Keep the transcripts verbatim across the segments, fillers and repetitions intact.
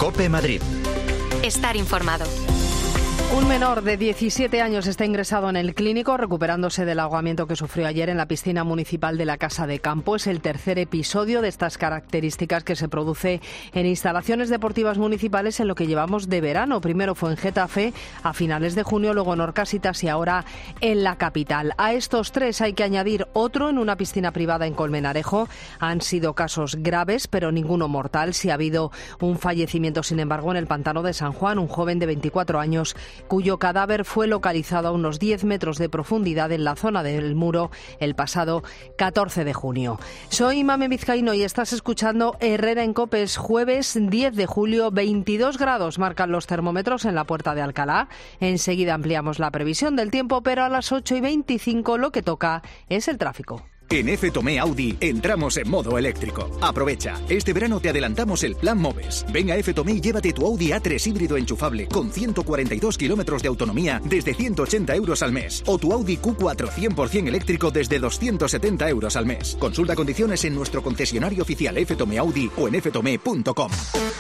COPE Madrid. Estar informado. Un menor de diecisiete años está ingresado en el clínico recuperándose del ahogamiento que sufrió ayer en la piscina municipal de la Casa de Campo. Es el tercer episodio de estas características que se produce en instalaciones deportivas municipales en lo que llevamos de verano. Primero fue en Getafe a finales de junio, luego en Orcasitas y ahora en la capital. A estos tres hay que añadir otro en una piscina privada en Colmenarejo. Han sido casos graves, pero ninguno mortal. Sí ha habido un fallecimiento, sin embargo, en el pantano de San Juan, un joven de veinticuatro años cuyo cadáver fue localizado a unos diez metros de profundidad en la zona del Muro el pasado catorce de junio. Soy Mame Vizcaíno y estás escuchando Herrera en COPE. Es jueves diez de julio, veintidós grados marcan los termómetros en la Puerta de Alcalá. Enseguida ampliamos la previsión del tiempo, pero a las ocho y veinticinco lo que toca es el tráfico. En F. Tomé Audi entramos en modo eléctrico. Aprovecha, este verano te adelantamos el plan Moves. Ven a F. Tomé y llévate tu Audi A tres híbrido enchufable con ciento cuarenta y dos kilómetros de autonomía desde ciento ochenta euros al mes. O tu Audi Q cuatro cien por ciento eléctrico desde doscientos setenta euros al mes. Consulta condiciones en nuestro concesionario oficial F. Tomé Audi o en f tomé punto com.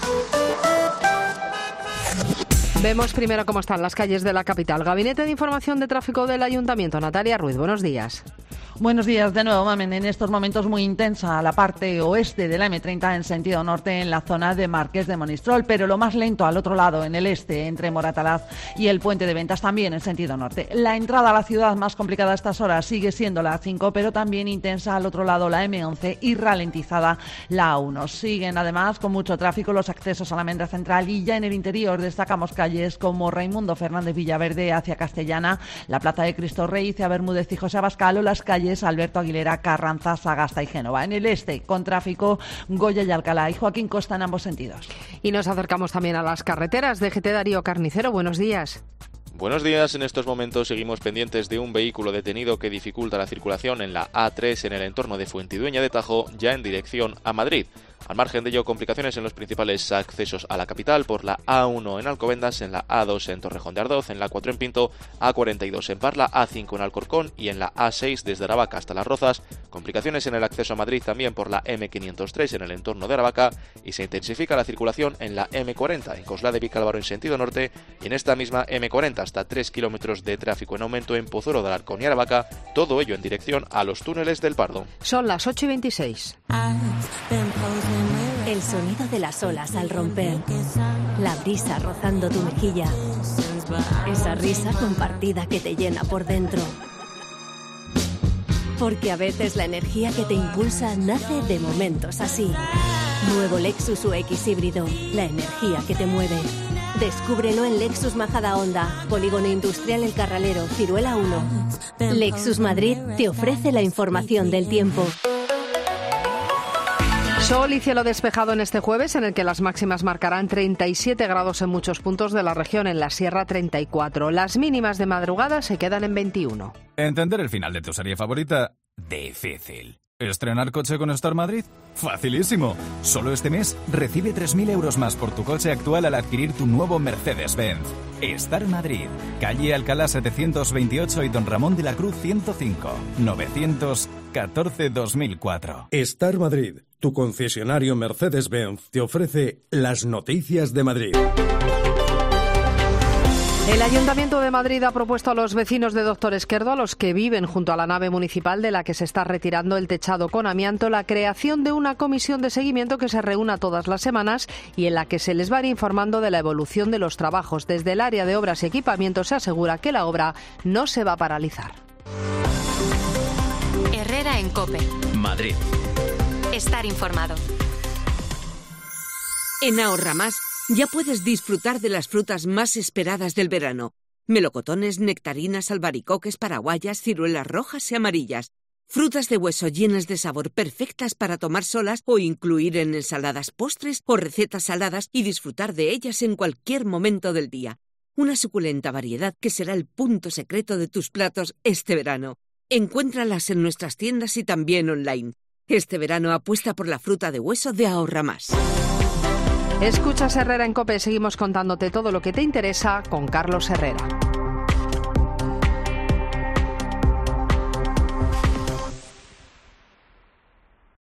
Vemos primero cómo están las calles de la capital. Gabinete de Información de Tráfico del Ayuntamiento. Natalia Ruiz, buenos días. Buenos días de nuevo, Mamen. En estos momentos muy intensa la parte oeste de la eme treinta en sentido norte en la zona de Marqués de Monistrol, pero lo más lento al otro lado, en el este, entre Moratalaz y el Puente de Ventas, también en sentido norte. La entrada a la ciudad más complicada a estas horas sigue siendo la A cinco, pero también intensa al otro lado la eme once y ralentizada la A uno. Siguen además con mucho tráfico los accesos a la Almendra Central y ya en el interior destacamos calles como Raimundo Fernández Villaverde hacia Castellana, la Plaza de Cristo Rey hacia Bermúdez y José Abascal o las calles Alberto Aguilera, Carranza, Sagasta y Génova. En el este, con tráfico, Goya y Alcalá y Joaquín Costa en ambos sentidos. Y nos acercamos también a las carreteras. D G T Darío Carnicero, buenos días. Buenos días. En estos momentos seguimos pendientes de un vehículo detenido que dificulta la circulación en la A tres en el entorno de Fuentidueña de Tajo, ya en dirección a Madrid. Al margen de ello, complicaciones en los principales accesos a la capital por la A uno en Alcobendas, en la A dos en Torrejón de Ardoz, en la cuatro en Pinto, A cuarenta y dos en Parla, A cinco en Alcorcón y en la A seis desde Aravaca hasta Las Rozas. Complicaciones en el acceso a Madrid también por la eme quinientos tres en el entorno de Aravaca y se intensifica la circulación en la eme cuarenta en Coslada de Vicálvaro en sentido norte y en esta misma eme cuarenta hasta tres kilómetros de tráfico en aumento en Pozuelo de Alarcón y Aravaca, todo ello en dirección a los túneles del Pardo. Son las ocho y veintiséis. El sonido de las olas al romper, la brisa rozando tu mejilla, esa risa compartida que te llena por dentro. Porque a veces la energía que te impulsa nace de momentos así. Nuevo Lexus U X híbrido, la energía que te mueve. Descúbrelo en Lexus Majadahonda, Polígono Industrial El Carralero, Ciruela uno. Lexus Madrid te ofrece la información del tiempo. Sol y cielo despejado en este jueves, en el que las máximas marcarán treinta y siete grados en muchos puntos de la región, en la Sierra treinta y cuatro. Las mínimas de madrugada se quedan en veintiuno. Entender el final de tu serie favorita, difícil. ¿Estrenar coche con Star Madrid? ¡Facilísimo! Solo este mes recibe tres mil euros más por tu coche actual al adquirir tu nuevo Mercedes-Benz. Star Madrid, calle Alcalá setecientos veintiocho y Don Ramón de la Cruz ciento cinco, novecientos catorce dos mil cuatro. Star Madrid, tu concesionario Mercedes-Benz, te ofrece las noticias de Madrid. El Ayuntamiento de Madrid ha propuesto a los vecinos de Doctor Esquerdo, a los que viven junto a la nave municipal de la que se está retirando el techado con amianto, la creación de una comisión de seguimiento que se reúna todas las semanas y en la que se les va a ir informando de la evolución de los trabajos. Desde el área de obras y equipamiento se asegura que la obra no se va a paralizar. Herrera en COPE. Madrid. Estar informado. En Ahorra Más ya puedes disfrutar de las frutas más esperadas del verano. Melocotones, nectarinas, albaricoques, paraguayas, ciruelas rojas y amarillas. Frutas de hueso llenas de sabor, perfectas para tomar solas o incluir en ensaladas, postres o recetas saladas y disfrutar de ellas en cualquier momento del día. Una suculenta variedad que será el punto secreto de tus platos este verano. Encuéntralas en nuestras tiendas y también online. Este verano apuesta por la fruta de hueso de Ahorra Más. Escuchas Herrera en COPE, seguimos contándote todo lo que te interesa con Carlos Herrera.